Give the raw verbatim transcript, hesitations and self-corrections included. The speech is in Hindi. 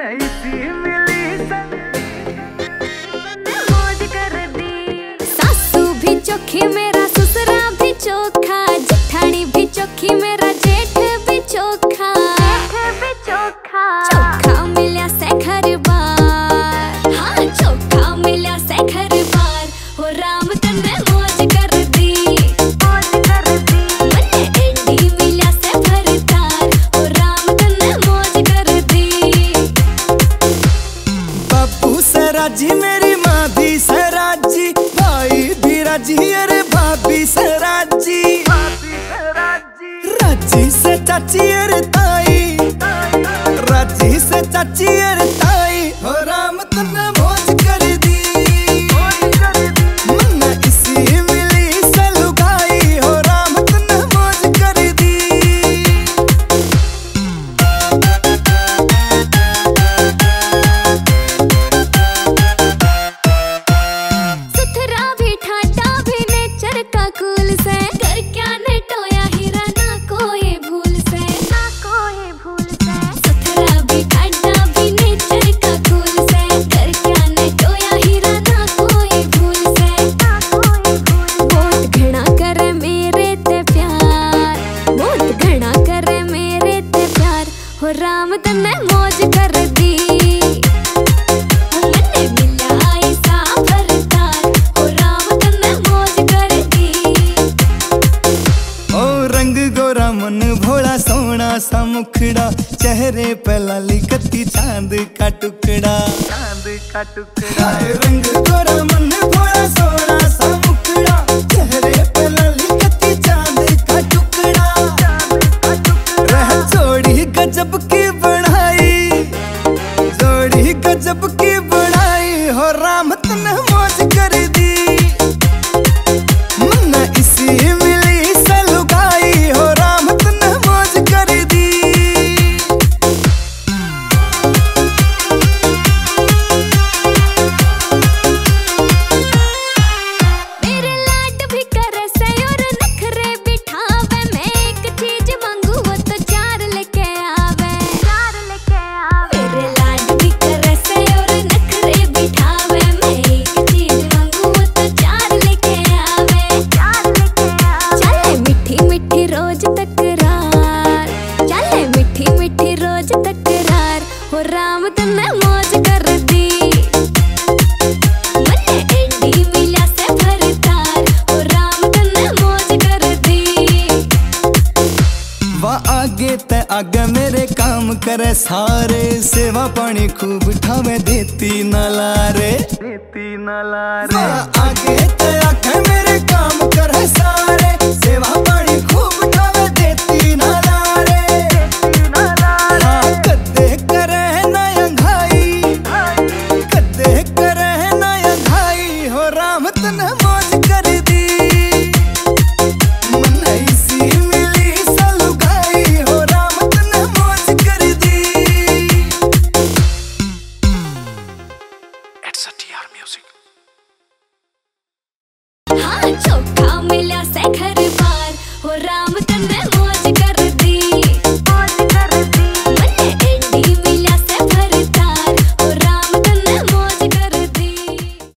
सी मिली मौज कर दी। सासू भी चोखी मेरा ससुरा भी चोखा, जेठानी भी चोखी मेरा जेठ भी चोखा। भी चोखा चोखा मिल्या से घर बार, हाँ चोखा मिल्या से घर बार। हो राम तन्ने मौज कर दी, मौज कर दी। मन्ने एडी मिल्या से भरतार। हो राम तन्ने मौज कर दी। बाबू से राजी मेरी माँ भी से राजी, भाई भी राजी अरे भाभी से राजी। भाभी से राजी, राजी से चाची अरे ताई, राजी से चाची अरे ताई। हो राम तन्ने मौज कर दी, मौज कर दी। मन्ना इसी मिली से लुगाई। हो राम तन्ने मौज कर दी। सुथरा भी ठाटा भी नेचर का कूल से, कर क्या ने टोया हीरा ना कोई भूल से। ना कोई भूल से, सुथरा भी ठाटा भी नेचर का कूल से, कर क्या ने टोया हीरा ना कोई भूल से। ना कोई भूल से। बहुत घना करे मेरे ते प्यार, बहुत घना करे मेरे ते प्यार। हो राम तन्ने मौज कर दी, मन्ने मिल्या ऐसा भरतार। हो राम तन्ने मौज कर दी। ओ रंग गोरा मन भोला सोना सा मुखड़ा, चेहरे पे लाली कत्ती चांद का टुकड़ा। चांद का टुकड़ा, हाय रंग गोरा मन भोला सोना सा मुखड़ा, चेहरे पे लाली कत्ती चांद का टुकड़ा। चांद का टुकड़ा। रह जोड़ी गजब की बढ़ाई, जोड़ी गजब की बढ़ाई। हो राम तन्ने मौज कर दी, मन्ना इसी मिली से लुगाई। हो राम तन्ने मौज कर दी। मेरे लाड भी करे से और नखरे बिठावे। मैं एक चीज मांगू वो तो चार लेके आवे। चार लेके आवे। मेरे लाड भी करे से और नखरे बिठावे। मैं एक चीज मांगू वो तो चार लेके आवे। चार लेके आवे। चले मीठी मीठी रोज तकरार, चले मीठी मीठी रोज तकरार। हो राम तन्ने मौज कर दी, मन्ने एडी मिल्या से भरतार। हो राम तन्ने मौज कर दी। वाह आगे ते आगे मेरे काम करे सारे, सेवा पानी खूब ठावे देती न लारे। देती न लारे। वाह आगे ते आगे मेरे काम करे सारे, सेवा पानी खूब ठावे देती न लारे। देती न लारे। हाँ कद्दे करे न अंघाई, कद्दे करे न अंघाई। हो राम तन्ने मौज कर दी, मन्ना इसी मिली से लुगाई। हो राम तन्ने मौज कर दी। It's a T R music. हाँ चोखा मिल्या से घर